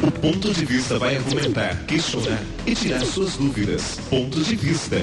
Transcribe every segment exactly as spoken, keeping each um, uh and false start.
O Ponto de Vista vai argumentar, questionar e tirar suas dúvidas. Ponto de Vista.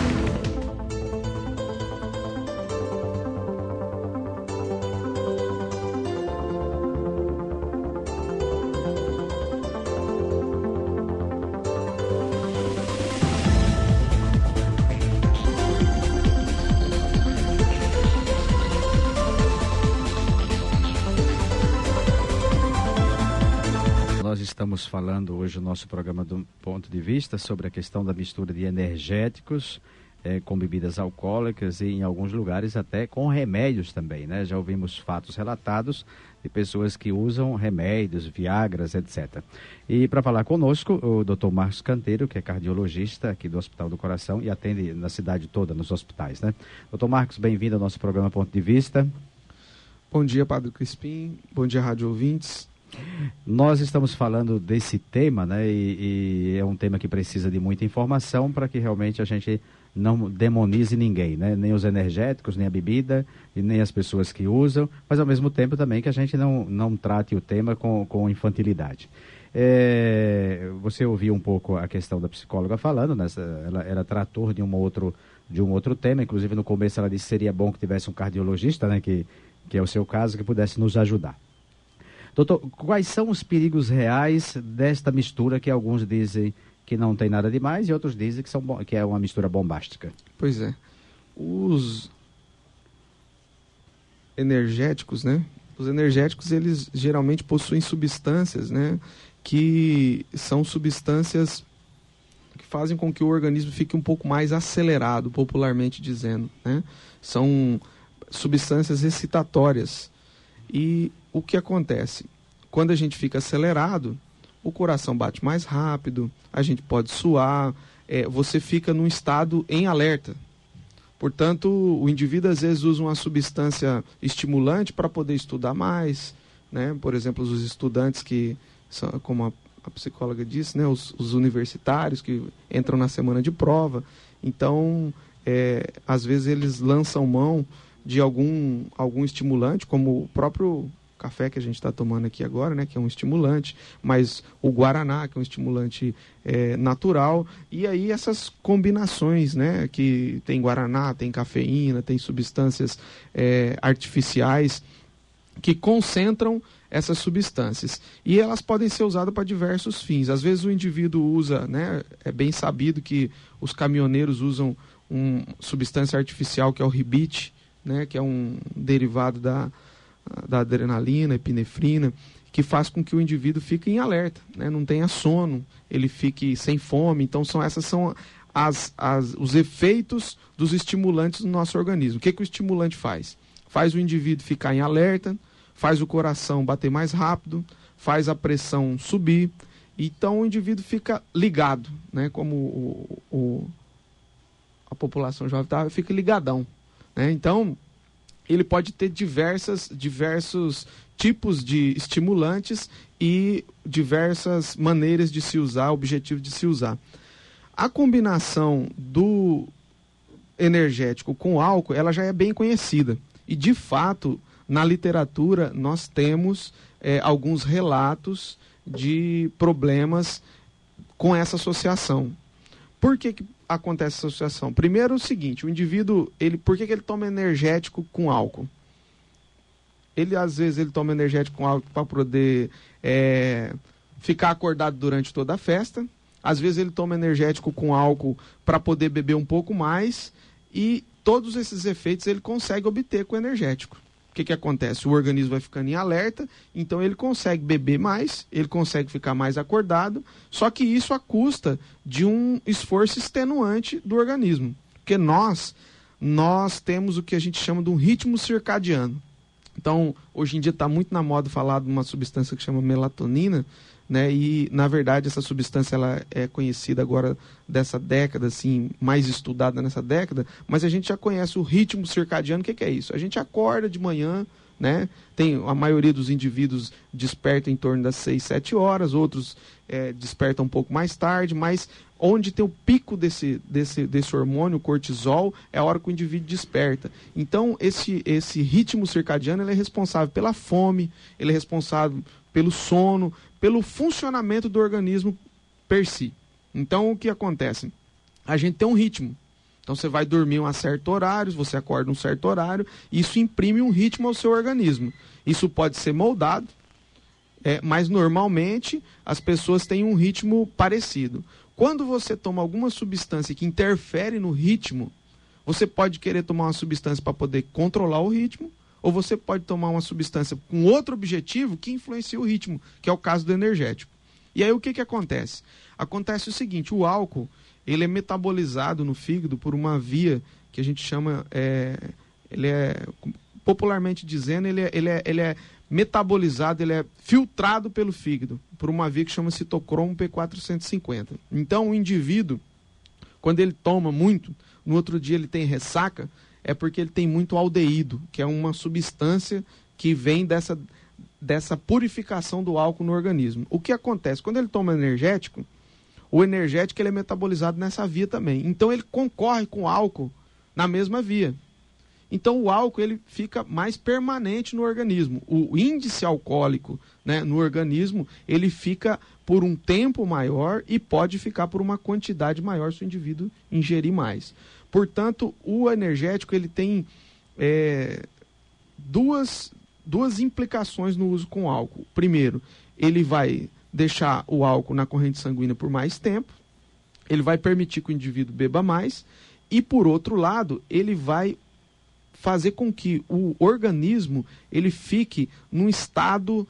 Nós estamos falando hoje no nosso programa do Ponto de Vista sobre a questão da mistura de energéticos eh, com bebidas alcoólicas e em alguns lugares até com remédios também, né? Já ouvimos fatos relatados de pessoas que usam remédios, viagras, etcétera. E para falar conosco, o doutor Marcos Canteiro, que é cardiologista aqui do Hospital do Coração e atende na cidade toda, nos hospitais, né? doutor Marcos, bem-vindo ao nosso programa Ponto de Vista. Bom dia, Padre Crispim. Bom dia, rádio ouvintes. Nós estamos falando desse tema, né, e, e é um tema que precisa de muita informação para que realmente a gente não demonize ninguém, né, nem os energéticos, nem a bebida, e nem as pessoas que usam, mas ao mesmo tempo também que a gente não, não trate o tema com, com infantilidade. É, você ouviu um pouco a questão da psicóloga falando, né, ela era trator de um outro, de um outro tema, inclusive no começo ela disse que seria bom que tivesse um cardiologista, né, que, que é o seu caso, que pudesse nos ajudar. Doutor, quais são os perigos reais desta mistura que alguns dizem que não tem nada demais e outros dizem que, são, que é uma mistura bombástica? Pois é. Os energéticos, né? Os energéticos, eles geralmente possuem substâncias, né? Que são substâncias que fazem com que o organismo fique um pouco mais acelerado, popularmente dizendo, né? São substâncias excitatórias. E o que acontece? Quando a gente fica acelerado, o coração bate mais rápido, a gente pode suar, é, você fica num estado em alerta. Portanto, o indivíduo às vezes usa uma substância estimulante para poder estudar mais, né? Por exemplo, os estudantes que, são, como a, a psicóloga disse, né? os, os universitários que entram na semana de prova. Então, é, às vezes eles lançam mão de algum, algum estimulante, como o próprio café que a gente está tomando aqui agora, né, que é um estimulante, mas o guaraná, que é um estimulante é, natural, e aí essas combinações, né, que tem guaraná, tem cafeína, tem substâncias é, artificiais que concentram essas substâncias. E elas podem ser usadas para diversos fins. Às vezes o indivíduo usa, né, é bem sabido que os caminhoneiros usam uma substância artificial que é o ribite, né, que é um derivado da, da adrenalina, epinefrina, que faz com que o indivíduo fique em alerta, né, não tenha sono, ele fique sem fome. Então, são, essas são as, as, os efeitos dos estimulantes no nosso organismo. O que, que o estimulante faz? Faz o indivíduo ficar em alerta, faz o coração bater mais rápido, faz a pressão subir, então o indivíduo fica ligado, né, como o, o, a população jovem tá, fica ligadão. Né? Então, ele pode ter diversas, diversos tipos de estimulantes e diversas maneiras de se usar, objetivos de se usar. A combinação do energético com álcool, ela já é bem conhecida. E, de fato, na literatura, nós temos é, alguns relatos de problemas com essa associação. Por que que acontece essa associação? Primeiro, o seguinte, o indivíduo, ele, por que que ele toma energético com álcool? Ele, às vezes, ele toma energético com álcool para poder é, ficar acordado durante toda a festa. Às vezes, ele toma energético com álcool para poder beber um pouco mais. E todos esses efeitos ele consegue obter com o energético. O que que acontece? O organismo vai ficando em alerta, então ele consegue beber mais, ele consegue ficar mais acordado, só que isso à custa de um esforço extenuante do organismo. Porque nós, nós temos o que a gente chama de um ritmo circadiano. Então, hoje em dia está muito na moda falar de uma substância que chama melatonina, né? E, na verdade, essa substância ela é conhecida agora dessa década, assim, mais estudada nessa década, mas a gente já conhece o ritmo circadiano. O que que é isso? A gente acorda de manhã, né? Tem, a maioria dos indivíduos desperta em torno das seis, sete horas, outros é, despertam um pouco mais tarde, mas onde tem o pico desse, desse, desse hormônio, o cortisol, é a hora que o indivíduo desperta. Então, esse, esse ritmo circadiano ele é responsável pela fome, ele é responsável pelo sono, pelo funcionamento do organismo per si. Então, o que acontece? A gente tem um ritmo. Então, você vai dormir um certo horário, você acorda um certo horário, isso imprime um ritmo ao seu organismo. Isso pode ser moldado, é, mas normalmente as pessoas têm um ritmo parecido. Quando você toma alguma substância que interfere no ritmo, você pode querer tomar uma substância para poder controlar o ritmo, ou você pode tomar uma substância com outro objetivo que influencia o ritmo, que é o caso do energético. E aí o que, que acontece? Acontece o seguinte, o álcool, ele é metabolizado no fígado por uma via que a gente chama, é, ele é, popularmente dizendo, ele é, ele, é, ele é metabolizado, ele é filtrado pelo fígado, por uma via que chama citocromo P quatrocentos e cinquenta. Então o indivíduo, quando ele toma muito, no outro dia ele tem ressaca, é porque ele tem muito aldeído, que é uma substância que vem dessa, dessa purificação do álcool no organismo. O que acontece? Quando ele toma energético, o energético ele é metabolizado nessa via também. Então ele concorre com o álcool na mesma via. Então o álcool ele fica mais permanente no organismo. O índice alcoólico, né, no organismo, ele fica por um tempo maior e pode ficar por uma quantidade maior se o indivíduo ingerir mais. Portanto, o energético ele tem é, duas, duas implicações no uso com álcool. Primeiro, ele vai deixar o álcool na corrente sanguínea por mais tempo, ele vai permitir que o indivíduo beba mais, e por outro lado, ele vai fazer com que o organismo ele fique num estado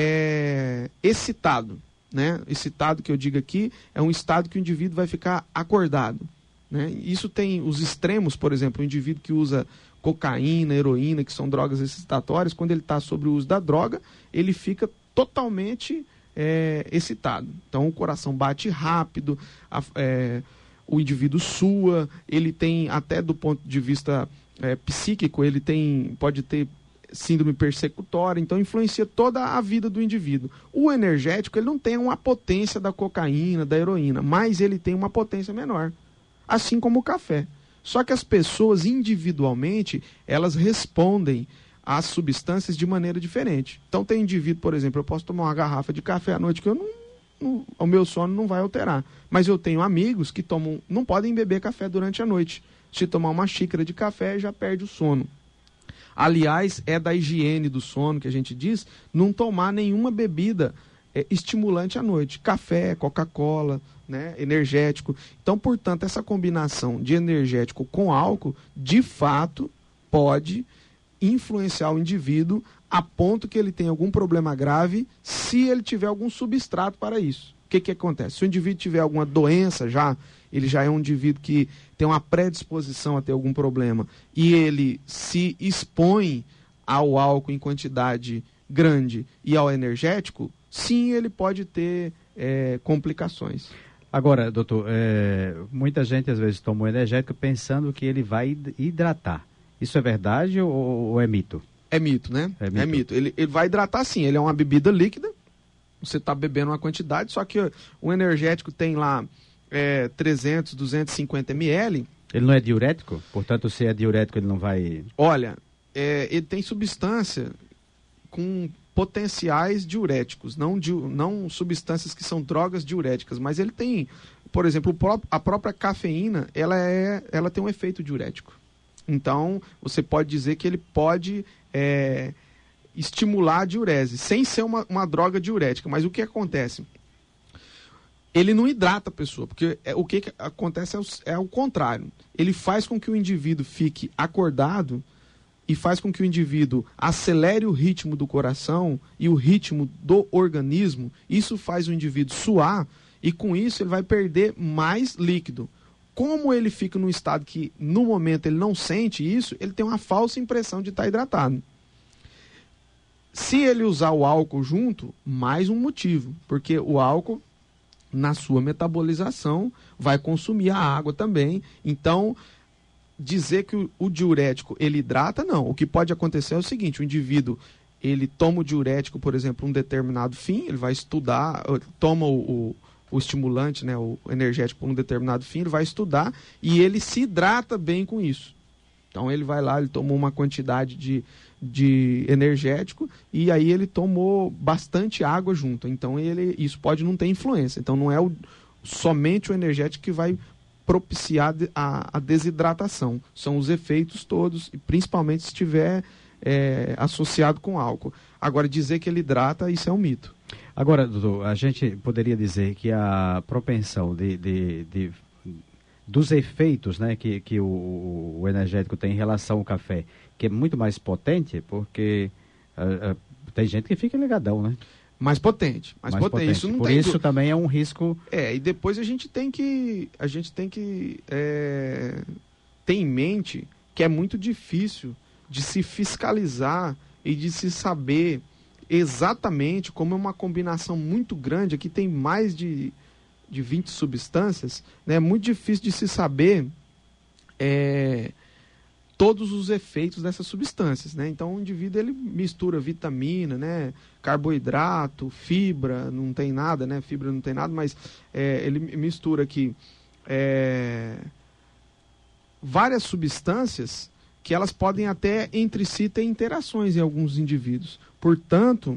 é, excitado. Né? Excitado que eu digo aqui é um estado que o indivíduo vai ficar acordado. Né? Isso tem os extremos, por exemplo, o indivíduo que usa cocaína, heroína, que são drogas excitatórias, quando ele está sobre o uso da droga, ele fica totalmente é, excitado. Então o coração bate rápido, a, é, o indivíduo sua, ele tem até do ponto de vista é, psíquico, ele tem, pode ter síndrome persecutória, então influencia toda a vida do indivíduo. O energético, ele não tem uma potência da cocaína, da heroína, mas ele tem uma potência menor, assim como o café. Só que as pessoas individualmente, elas respondem às substâncias de maneira diferente. Então tem indivíduo, por exemplo, eu posso tomar uma garrafa de café à noite que eu não, não, o meu sono não vai alterar, mas eu tenho amigos que tomam, não podem beber café durante a noite. Se tomar uma xícara de café, já perde o sono. Aliás, é da higiene do sono que a gente diz, não tomar nenhuma bebida é, estimulante à noite. Café, Coca-Cola, né, energético. Então, portanto, essa combinação de energético com álcool, de fato, pode influenciar o indivíduo a ponto que ele tenha algum problema grave se ele tiver algum substrato para isso. O que, que acontece? Se o indivíduo tiver alguma doença já, ele já é um indivíduo que tem uma predisposição a ter algum problema e ele se expõe ao álcool em quantidade grande e ao energético, sim, ele pode ter é, complicações. Agora, doutor, é, muita gente às vezes toma o energético pensando que ele vai hidratar. Isso é verdade ou, ou é mito? É mito, né? É mito. É mito. Ele, ele vai hidratar sim, ele é uma bebida líquida, você está bebendo uma quantidade, só que o energético tem lá é, trezentos, duzentos e cinquenta mililitros. Ele não é diurético? Portanto, se é diurético, ele não vai... Olha, é, ele tem substância com potenciais diuréticos, não, di, não substâncias que são drogas diuréticas, mas ele tem, por exemplo, a própria cafeína, ela, é, ela tem um efeito diurético. Então, você pode dizer que ele pode é, estimular a diurese, sem ser uma, uma droga diurética. Mas o que acontece? Ele não hidrata a pessoa, porque é, o que, que acontece é o, é o contrário. Ele faz com que o indivíduo fique acordado e faz com que o indivíduo acelere o ritmo do coração e o ritmo do organismo. Isso faz o indivíduo suar e com isso ele vai perder mais líquido. Como ele fica num estado que no momento ele não sente isso, ele tem uma falsa impressão de estar hidratado. Se ele usar o álcool junto, mais um motivo, porque o álcool, na sua metabolização, vai consumir a água também. Então, dizer que o, o diurético ele hidrata, não. O que pode acontecer é o seguinte, o indivíduo, ele toma o diurético, por exemplo, um determinado fim, ele vai estudar, toma o, o, o estimulante, né, o energético por um determinado fim, ele vai estudar e ele se hidrata bem com isso. Então ele vai lá, ele tomou uma quantidade de, de energético e aí ele tomou bastante água junto. Então ele, isso pode não ter influência. Então não é o, somente o energético que vai propiciar a, a desidratação. São os efeitos todos, e principalmente se estiver é, associado com álcool. Agora, dizer que ele hidrata, isso é um mito. Agora, doutor, a gente poderia dizer que a propensão de, de, de, dos efeitos, né, que, que o, o energético tem em relação ao café, que é muito mais potente, porque uh, uh, tem gente que fica ligadão, né? Mais potente, mais, mais potente. potente. Isso não Por tem isso do... também é um risco. É, e depois a gente tem que, a gente tem que é, ter em mente que é muito difícil de se fiscalizar e de se saber exatamente, como é uma combinação muito grande, aqui tem mais de, de vinte substâncias, né? É muito difícil de se saber é, todos os efeitos dessas substâncias, né? Então o indivíduo ele mistura vitamina, né? Carboidrato, fibra, não tem nada, né? Fibra não tem nada, mas é, ele mistura aqui é, várias substâncias que elas podem até entre si ter interações em alguns indivíduos. Portanto,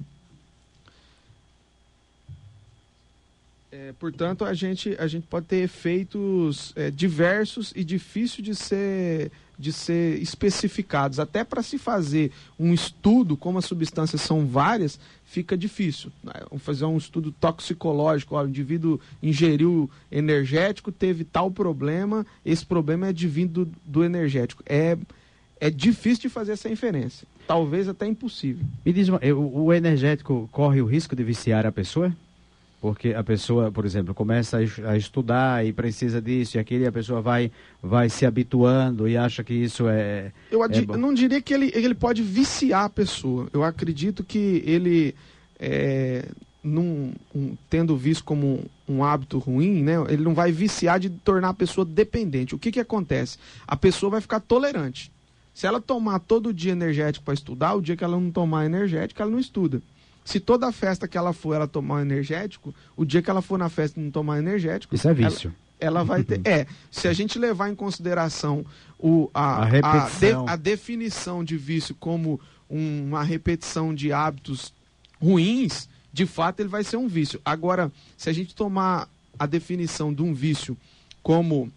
é, portanto a, gente, a gente pode ter efeitos é, diversos e difícil de ser, de ser especificados. Até para se fazer um estudo, como as substâncias são várias, fica difícil. Vamos fazer um estudo toxicológico. Ó, o indivíduo ingeriu energético, teve tal problema, esse problema é advindo do, do energético. É... É difícil de fazer essa inferência. Talvez até impossível. Me diz, o energético corre o risco de viciar a pessoa? Porque a pessoa, por exemplo, começa a estudar e precisa disso e aquilo, e a pessoa vai, vai se habituando e acha que isso é... Eu, é eu não diria que ele, ele pode viciar a pessoa. Eu acredito que ele, é, num, um, tendo visto como um, um hábito ruim, né, ele não vai viciar de tornar a pessoa dependente. O que, que acontece? A pessoa vai ficar tolerante. Se ela tomar todo dia energético para estudar, o dia que ela não tomar energético, ela não estuda. Se toda festa que ela for, ela tomar energético, o dia que ela for na festa e não tomar energético... Isso é vício. Ela, ela vai ter... é, se a gente levar em consideração o, a, a, repetição. A, de, a definição de vício como um, uma repetição de hábitos ruins, de fato ele vai ser um vício. Agora, se a gente tomar a definição de um vício como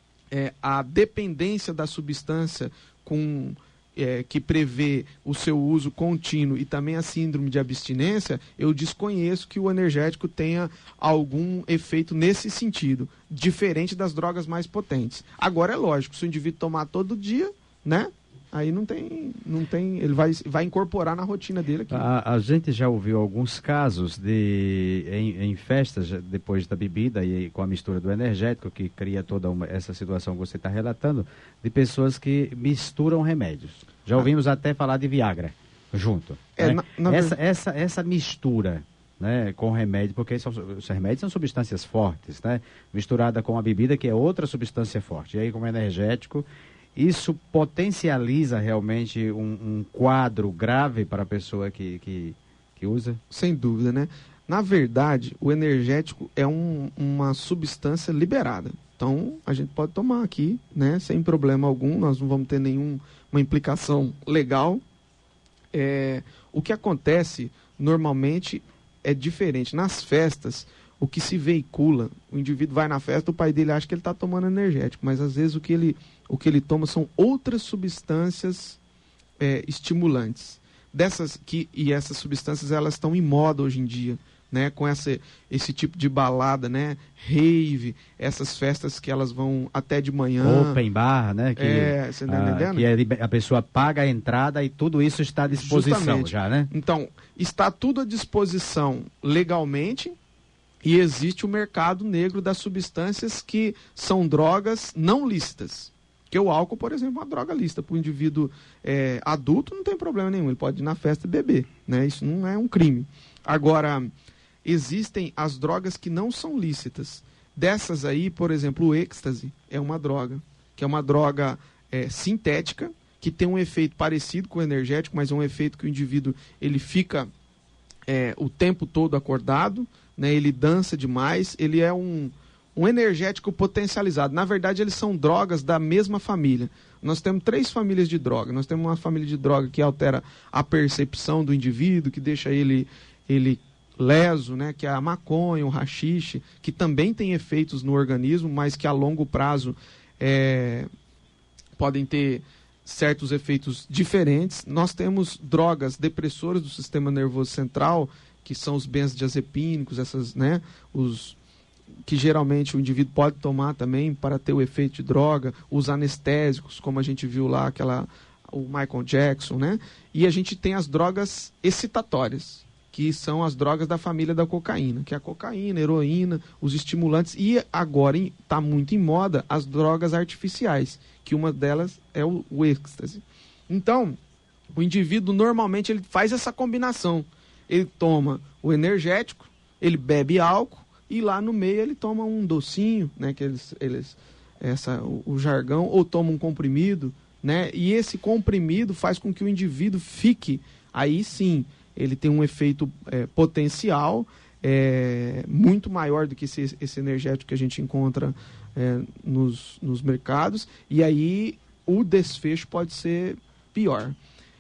é, a dependência da substância com, é, que prevê o seu uso contínuo e também a síndrome de abstinência, eu desconheço que o energético tenha algum efeito nesse sentido, diferente das drogas mais potentes. Agora é lógico, se o indivíduo tomar todo dia, né? Aí não tem, não tem, ele vai, vai incorporar na rotina dele aqui. A, a gente já ouviu alguns casos de em, em festas, depois da bebida e com a mistura do energético, que cria toda uma, essa situação que você está relatando, de pessoas que misturam remédios. Já ouvimos ah. até falar de Viagra junto. É, né? na, na essa, essa, essa mistura, né, com remédio, porque são, os remédios são substâncias fortes, né, misturada com a bebida, que é outra substância forte. E aí, como energético, isso potencializa realmente um, um quadro grave para a pessoa que, que, que usa? Sem dúvida, né? Na verdade, o energético é um, uma substância liberada. Então, a gente pode tomar aqui, né? Sem problema algum, nós não vamos ter nenhuma implicação legal. É, o que acontece, normalmente, é diferente. Nas festas, o que se veicula, o indivíduo vai na festa, o pai dele acha que ele está tomando energético, mas às vezes o que ele, o que ele toma são outras substâncias é, estimulantes. Dessas que, e essas substâncias elas estão em moda hoje em dia, né? Com essa, esse tipo de balada, né? Rave, essas festas que elas vão até de manhã. Open bar, né? Que, é, você tá entendendo? Que a pessoa paga a entrada e tudo isso está à disposição. Justamente. Já, né? Então, está tudo à disposição legalmente. E existe o mercado negro das substâncias que são drogas não lícitas. Porque o álcool, por exemplo, é uma droga lícita. Para o indivíduo é, adulto não tem problema nenhum. Ele pode ir na festa e beber, né? Isso não é um crime. Agora, existem as drogas que não são lícitas. Dessas aí, por exemplo, o êxtase é uma droga. Que é uma droga é, sintética, que tem um efeito parecido com o energético, mas é um efeito que o indivíduo ele fica é, o tempo todo acordado, né, ele dança demais, ele é um, um energético potencializado. Na verdade, eles são drogas da mesma família. Nós temos três famílias de droga. Nós temos uma família de droga que altera a percepção do indivíduo, que deixa ele, ele leso, né? Que é a maconha, o haxixe, que também tem efeitos no organismo, mas que a longo prazo é, podem ter certos efeitos diferentes. Nós temos drogas depressoras do sistema nervoso central, que são os benzodiazepínicos, essas, né, os que geralmente o indivíduo pode tomar também para ter o efeito de droga, os anestésicos, como a gente viu lá, aquela, o Michael Jackson, né? E a gente tem as drogas excitatórias, que são as drogas da família da cocaína, que é a cocaína, a heroína, os estimulantes, e agora está muito em moda as drogas artificiais, que uma delas é o, o êxtase. Então, o indivíduo normalmente ele faz essa combinação. Ele toma o energético, ele bebe álcool, e lá no meio ele toma um docinho, né, que eles, eles essa, o, o jargão, ou toma um comprimido, né, e esse comprimido faz com que o indivíduo fique, aí sim, ele tem um efeito é, potencial é, muito maior do que esse, esse energético que a gente encontra é, nos, nos mercados, e aí o desfecho pode ser pior.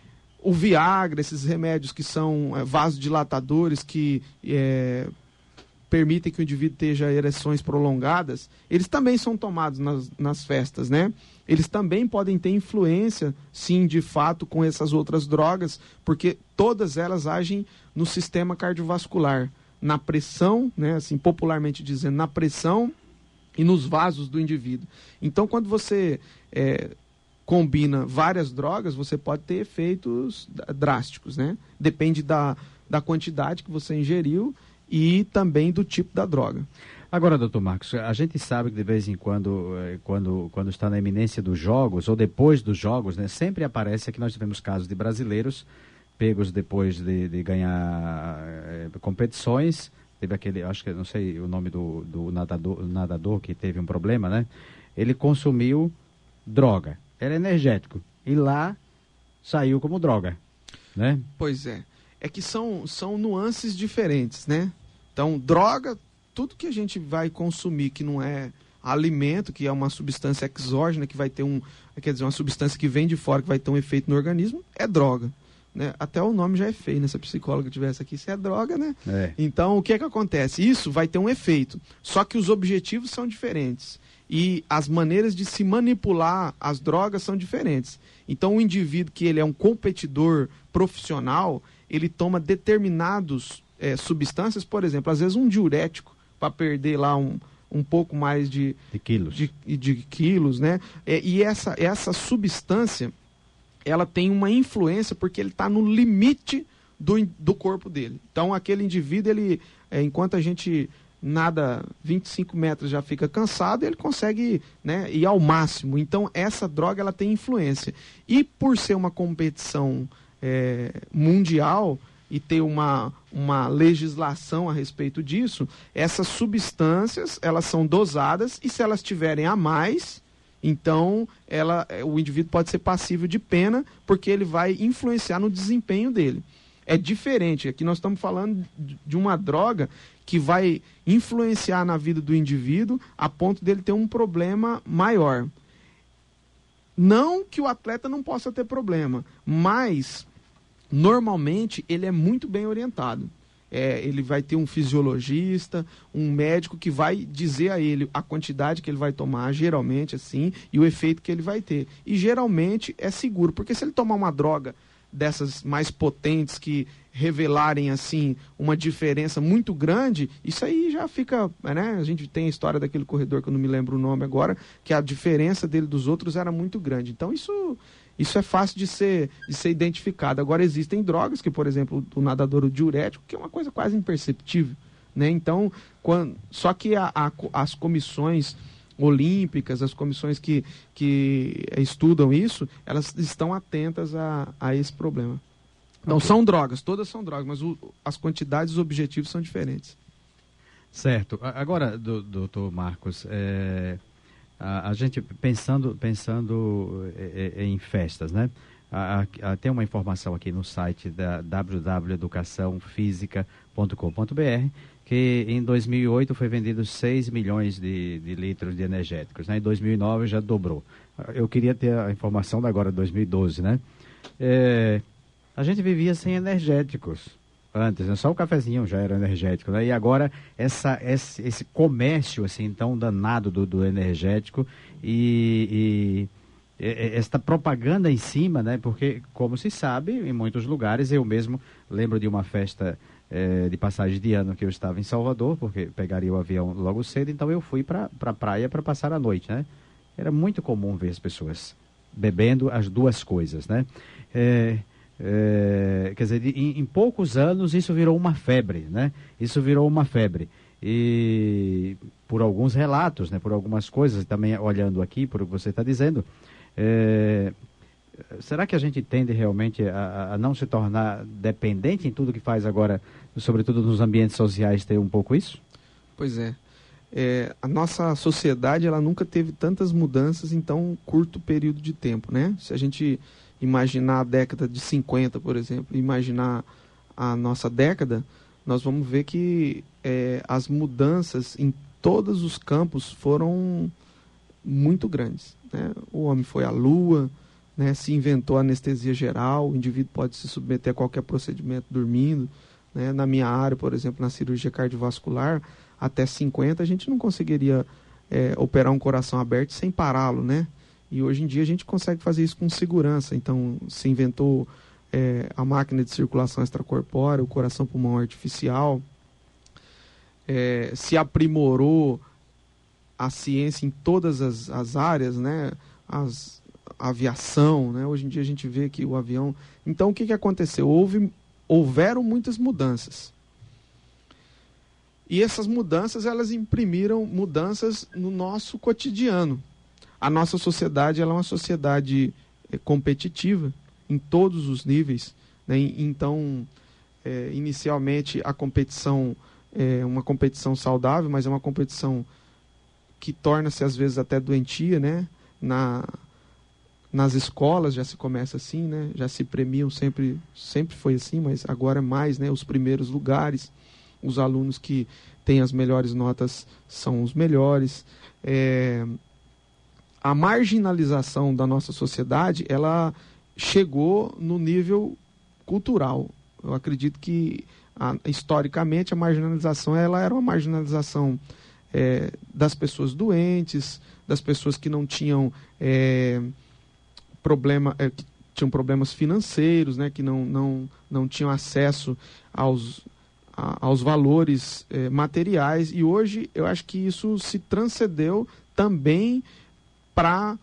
O Viagra, esses remédios que são é, vasodilatadores, que é, permitem que o indivíduo tenha ereções prolongadas, eles também são tomados nas, nas festas, né? Eles também podem ter influência, sim, de fato, com essas outras drogas, porque todas elas agem no sistema cardiovascular, na pressão, né, assim, popularmente dizendo, na pressão e nos vasos do indivíduo. Então, quando você é, combina várias drogas, você pode ter efeitos drásticos, né? Depende da, da quantidade que você ingeriu e também do tipo da droga. Agora, doutor Marcos, a gente sabe que de vez em quando, quando, quando está na iminência dos jogos, ou depois dos jogos, né, sempre aparece que nós tivemos casos de brasileiros pegos depois de, de ganhar é, competições. Teve aquele, acho que não sei o nome do, do nadador, nadador que teve um problema, né? Ele consumiu droga, era energético, e lá saiu como droga, né? Pois é, é que são, são nuances diferentes, né? Então, droga, tudo que a gente vai consumir que não é alimento, que é uma substância exógena, que vai ter um, quer dizer, uma substância que vem de fora, que vai ter um efeito no organismo, é droga, né? Até o nome já é feio, né? Se a psicóloga tivesse aqui, isso é droga, né? É. Então, o que é que acontece? Isso vai ter um efeito, só que os objetivos são diferentes e as maneiras de se manipular as drogas são diferentes. Então, o indivíduo que ele é um competidor profissional, ele toma determinados é, substâncias, por exemplo, às vezes um diurético, para perder lá um, um pouco mais de, de quilos, de, de quilos, né? É, e essa, essa substância, ela tem uma influência porque ele está no limite do, do corpo dele. Então, aquele indivíduo, ele, é, enquanto a gente nada vinte e cinco metros já fica cansado, ele consegue, né, ir ao máximo. Então, essa droga, ela tem influência. E por ser uma competição é, mundial, e ter uma, uma legislação a respeito disso, essas substâncias, elas são dosadas, e se elas tiverem a mais, então ela, o indivíduo pode ser passível de pena, porque ele vai influenciar no desempenho dele. É diferente, aqui nós estamos falando de uma droga que vai influenciar na vida do indivíduo a ponto dele ter um problema maior. Não que o atleta não possa ter problema, mas normalmente ele é muito bem orientado. É, ele vai ter um fisiologista, um médico que vai dizer a ele a quantidade que ele vai tomar, geralmente assim, e o efeito que ele vai ter. E geralmente é seguro, porque se ele tomar uma droga dessas mais potentes que revelarem assim uma diferença muito grande, isso aí já fica, né? A gente tem a história daquele corredor que eu não me lembro o nome agora, que a diferença dele dos outros era muito grande. Então isso Isso é fácil de ser, de ser identificado. Agora, existem drogas, que, por exemplo, o nadador o diurético, que é uma coisa quase imperceptível, né? Então, quando, só que a, a, as comissões olímpicas, as comissões que, que estudam isso, elas estão atentas a, a esse problema. Então, okay. São drogas, todas são drogas, mas o, as quantidades e os objetivos são diferentes. Certo. Agora, doutor Marcos, é... A, a gente pensando, pensando em festas, né? A, a, tem uma informação aqui no site da w w w ponto educação física ponto com ponto b r que em dois mil e oito foi vendido seis milhões de, de litros de energéticos, né? Em dois mil e nove já dobrou. Eu queria ter a informação da agora, dois mil e doze, né? É, a gente vivia sem energéticos antes, né? Só o cafezinho já era energético, né? E agora essa, esse, esse comércio assim tão danado do, do energético e, e, e esta propaganda em cima, né? Porque, como se sabe, em muitos lugares, eu mesmo lembro de uma festa É, de passagem de ano que eu estava em Salvador, porque pegaria o avião logo cedo, então eu fui para a pra praia para passar a noite, né? Era muito comum ver as pessoas bebendo as duas coisas, né? É, é, quer dizer, em, em poucos anos isso virou uma febre, né? Isso virou uma febre. E por alguns relatos, né? Por algumas coisas, também olhando aqui, por o que você está dizendo, é, será que a gente tende realmente a, a não se tornar dependente em tudo que faz agora, sobretudo nos ambientes sociais, ter um pouco isso? Pois é. é a nossa sociedade, ela nunca teve tantas mudanças em tão curto período de tempo, né? Se a gente imaginar a década de cinquenta, por exemplo, imaginar a nossa década, nós vamos ver que é, as mudanças em todos os campos foram muito grandes, né? O homem foi à Lua, né, se inventou a anestesia geral, o indivíduo pode se submeter a qualquer procedimento dormindo, né? Na minha área, por exemplo, na cirurgia cardiovascular, até cinquenta a gente não conseguiria é, operar um coração aberto sem pará-lo, né? E hoje em dia a gente consegue fazer isso com segurança. Então se inventou é, a máquina de circulação extracorpórea, o coração-pulmão artificial, é, se aprimorou a ciência em todas as, as áreas, né? As aviação, né? Hoje em dia a gente vê que o avião... Então, o que, que aconteceu? Houve, houveram muitas mudanças. E essas mudanças, elas imprimiram mudanças no nosso cotidiano. A nossa sociedade, ela é uma sociedade é, competitiva em todos os níveis, né? Então, é, inicialmente, a competição é uma competição saudável, mas é uma competição que torna-se, às vezes, até doentia, né? Na... Nas escolas já se começa assim, né? Já se premiam sempre, sempre foi assim, mas agora é mais, né? Os primeiros lugares, os alunos que têm as melhores notas são os melhores. É... A marginalização da nossa sociedade, ela chegou no nível cultural. Eu acredito que, a, historicamente, a marginalização ela era uma marginalização é, das pessoas doentes, das pessoas que não tinham... É, problema, é, que tinham problemas financeiros, né, que não, não, não tinham acesso aos, a, aos valores é, materiais, e hoje eu acho que isso se transcendeu também para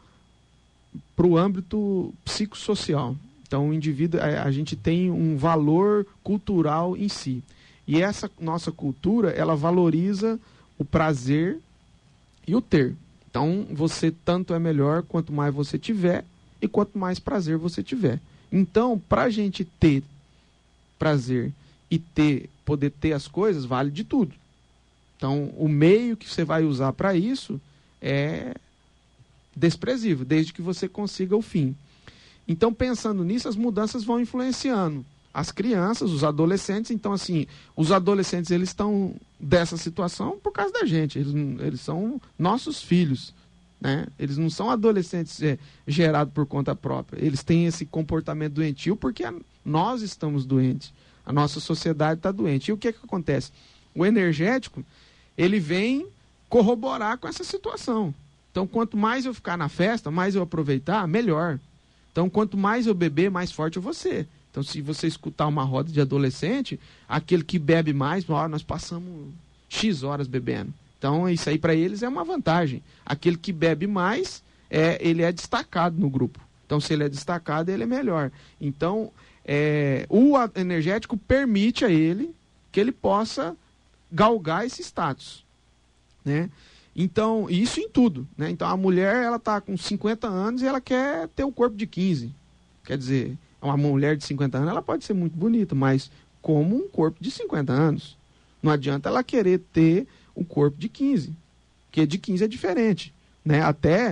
o âmbito psicossocial. Então o indivíduo, a, a gente tem um valor cultural em si, e essa nossa cultura, ela valoriza o prazer e o ter. Então você tanto é melhor quanto mais você tiver, e quanto mais prazer você tiver. Então, para a gente ter prazer e ter, poder ter as coisas, vale de tudo. Então, o meio que você vai usar para isso é desprezível, desde que você consiga o fim. Então, pensando nisso, as mudanças vão influenciando as crianças, os adolescentes. Então, assim, os adolescentes, eles estão dessa situação por causa da gente. Eles, eles são nossos filhos, né? Eles não são adolescentes é, gerados por conta própria. Eles têm esse comportamento doentio porque a, nós estamos doentes. A nossa sociedade está doente. E o que, que acontece? O energético, ele vem corroborar com essa situação. Então, quanto mais eu ficar na festa, mais eu aproveitar, melhor. Então, quanto mais eu beber, mais forte eu vou ser. Então, se você escutar uma roda de adolescente, aquele que bebe mais, ó, nós passamos X horas bebendo. Então, isso aí para eles é uma vantagem. Aquele que bebe mais, é, ele é destacado no grupo. Então, se ele é destacado, ele é melhor. Então, é, o energético permite a ele que ele possa galgar esse status, né? Então, isso em tudo, né? Então, a mulher, ela está com cinquenta anos e ela quer ter o corpo de quinze. Quer dizer, uma mulher de cinquenta anos, ela pode ser muito bonita, mas como um corpo de cinquenta anos. Não adianta ela querer ter o corpo de quinze, porque de quinze é diferente, né? Até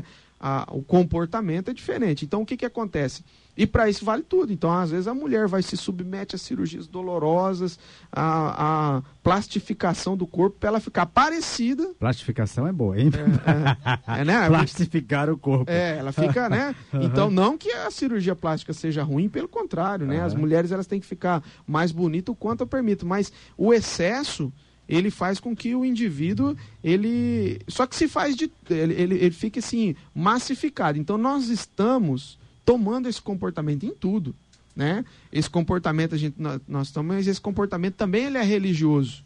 a, o comportamento é diferente. Então, o que, que acontece? E para isso vale tudo. Então, às vezes, a mulher vai se submete a cirurgias dolorosas, a, a plastificação do corpo, para ela ficar parecida. Plastificação é boa, hein? É, é, é, né? Plastificar o corpo. É, ela fica, né? Então, não que a cirurgia plástica seja ruim, pelo contrário, né? Uhum. As mulheres, elas têm que ficar mais bonitas o quanto eu permito. Mas o excesso, ele faz com que o indivíduo, ele... Só que se faz de... Ele, ele, ele fica, assim, massificado. Então, nós estamos... tomando esse comportamento em tudo, né? Esse comportamento, a gente, nós, nós estamos, mas esse comportamento também ele é religioso.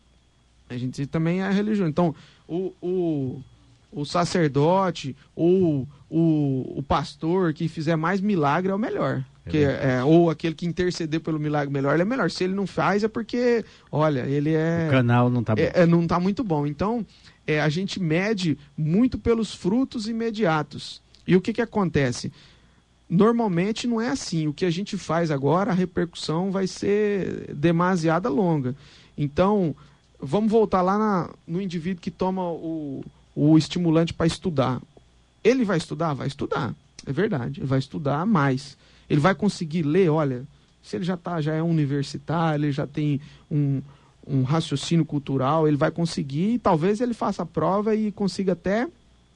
A gente também é religioso. Então, o, o, o sacerdote ou o, o pastor que fizer mais milagre é o melhor. É que, é, ou aquele que interceder pelo milagre melhor, ele é melhor. Se ele não faz é porque, olha, ele é... O canal não está bom. É, é, não está muito bom. Então, é, a gente mede muito pelos frutos imediatos. E o que que acontece? Normalmente não é assim. O que a gente faz agora, a repercussão vai ser demasiada longa. Então, vamos voltar lá na, no indivíduo que toma o, o estimulante para estudar. Ele vai estudar? Vai estudar. É verdade. Ele vai estudar mais. Ele vai conseguir ler, olha, se ele já, tá, já é um universitário, ele já tem um, um raciocínio cultural, ele vai conseguir, talvez ele faça a prova e consiga até,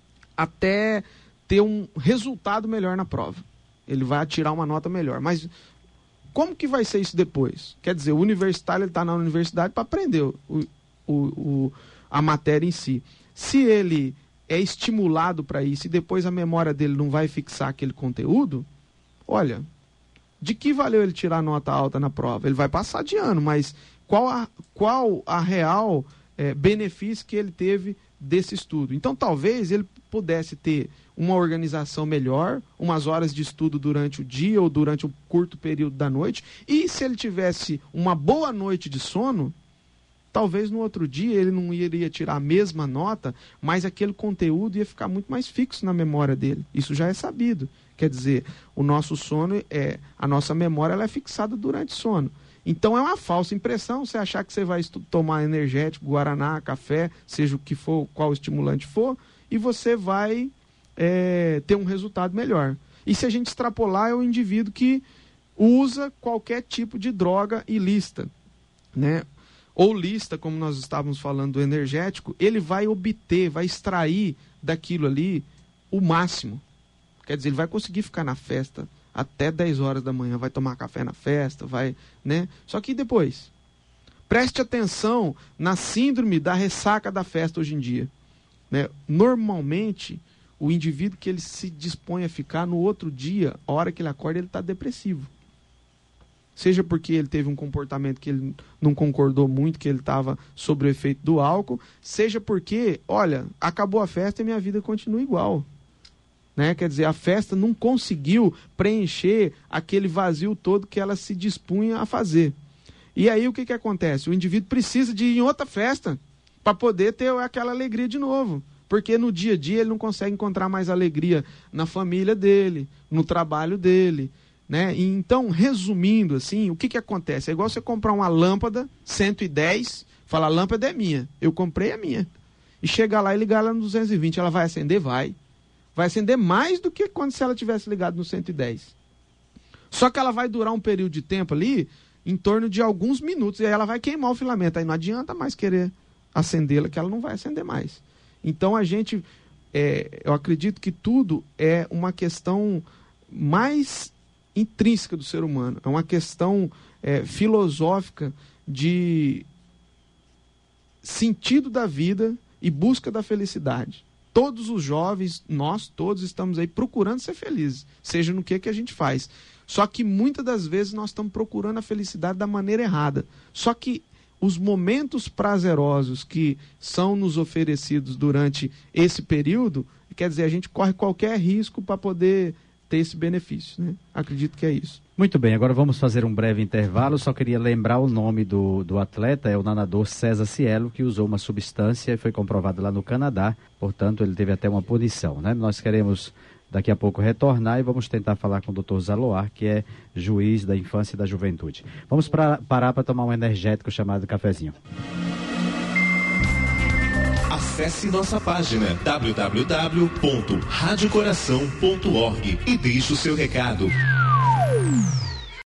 até ter um resultado melhor na prova. Ele vai tirar uma nota melhor. Mas como que vai ser isso depois? Quer dizer, o universitário está na universidade para aprender o, o, o, a matéria em si. Se ele é estimulado para isso e depois a memória dele não vai fixar aquele conteúdo, olha, de que valeu ele tirar nota alta na prova? Ele vai passar de ano, mas qual a, qual a real é, benefício que ele teve desse estudo? Então, talvez ele pudesse ter uma organização melhor, umas horas de estudo durante o dia ou durante um curto período da noite, e se ele tivesse uma boa noite de sono, talvez no outro dia ele não iria tirar a mesma nota, mas aquele conteúdo ia ficar muito mais fixo na memória dele. Isso já é sabido. Quer dizer, o nosso sono, é, a nossa memória ela é fixada durante o sono. Então é uma falsa impressão você achar que você vai tomar energético, guaraná, café, seja o que for, qual estimulante for, e você vai é, ter um resultado melhor. E se a gente extrapolar, é o indivíduo que usa qualquer tipo de droga ilícita, né? Ou lista, como nós estávamos falando do energético, ele vai obter, vai extrair daquilo ali o máximo. Quer dizer, ele vai conseguir ficar na festa até dez horas da manhã, vai tomar café na festa, vai, né? Só que depois, preste atenção na síndrome da ressaca da festa hoje em dia, né? Normalmente, o indivíduo que ele se dispõe a ficar no outro dia, a hora que ele acorda, ele está depressivo. Seja porque ele teve um comportamento que ele não concordou muito, que ele estava sob o efeito do álcool, seja porque, olha, acabou a festa e minha vida continua igual. Né? Quer dizer, a festa não conseguiu preencher aquele vazio todo que ela se dispunha a fazer. E aí o que, que acontece? O indivíduo precisa de ir em outra festa para poder ter aquela alegria de novo. Porque no dia a dia ele não consegue encontrar mais alegria na família dele, no trabalho dele. Né? E então, resumindo assim, o que, que acontece? É igual você comprar uma lâmpada cento e dez, falar, a lâmpada é minha, eu comprei a minha. E chegar lá e ligar ela no duzentos e vinte, ela vai acender? Vai. Vai acender mais do que quando se ela tivesse ligado no cento e dez. Só que ela vai durar um período de tempo ali, em torno de alguns minutos, e aí ela vai queimar o filamento. Aí não adianta mais querer acendê-la, que ela não vai acender mais. Então a gente, é, eu acredito que tudo é uma questão mais intrínseca do ser humano. É uma questão é, filosófica de sentido da vida e busca da felicidade. Todos os jovens, nós todos estamos aí procurando ser felizes, seja no que, que a gente faz. Só que muitas das vezes nós estamos procurando a felicidade da maneira errada. Só que os momentos prazerosos que são nos oferecidos durante esse período, quer dizer, a gente corre qualquer risco para poder ter esse benefício, né? Acredito que é isso. Muito bem, agora vamos fazer um breve intervalo. Só queria lembrar o nome do, do atleta, é o nadador César Cielo, que usou uma substância e foi comprovado lá no Canadá, portanto ele teve até uma punição, né? Nós queremos daqui a pouco retornar e vamos tentar falar com o doutor Zaloar, que é juiz da infância e da juventude. Vamos pra, parar para tomar um energético chamado cafezinho. A Acesse nossa página w w w ponto rádio coração ponto org e deixe o seu recado.